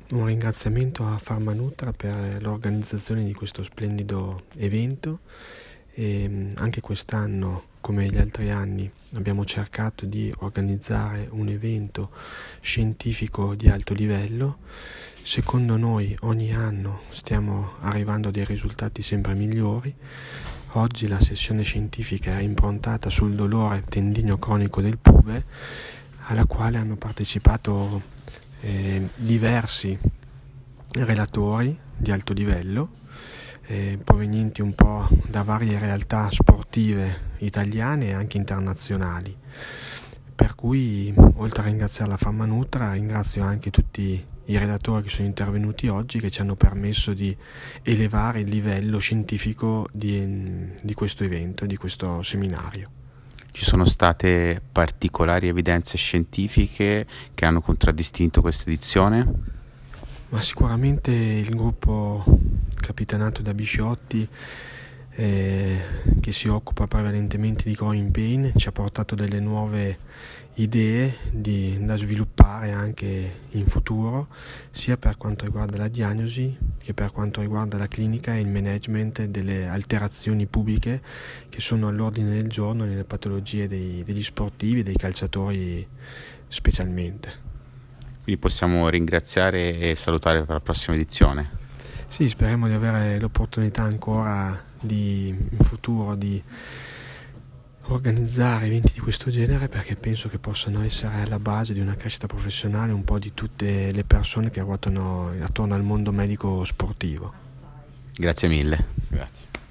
Un ringraziamento a Pharmanutra per l'organizzazione di questo splendido evento e anche quest'anno, come gli altri anni, abbiamo cercato di organizzare un evento scientifico di alto livello. Secondo noi ogni anno stiamo arrivando a dei risultati sempre migliori. Oggi la sessione scientifica è improntata sul dolore tendineo cronico del pube, alla quale hanno partecipato diversi relatori di alto livello provenienti un po' da varie realtà sportive italiane e anche internazionali, per cui oltre a ringraziare la Pharmanutra ringrazio anche tutti i relatori che sono intervenuti oggi, che ci hanno permesso di elevare il livello scientifico di questo evento, di questo seminario. Ci sono state particolari evidenze scientifiche che hanno contraddistinto questa edizione? Ma sicuramente il gruppo capitanato da Bisciotti, che si occupa prevalentemente di growing pain, ci ha portato delle nuove idee da sviluppare anche in futuro, sia per quanto riguarda la diagnosi che per quanto riguarda la clinica e il management delle alterazioni pubiche che sono all'ordine del giorno nelle patologie degli sportivi e dei calciatori specialmente. Quindi possiamo ringraziare e salutare per la prossima edizione. Sì, speriamo di avere l'opportunità ancora in futuro di organizzare eventi di questo genere, perché penso che possano essere alla base di una crescita professionale un po' di tutte le persone che ruotano attorno al mondo medico sportivo. Grazie mille. Grazie.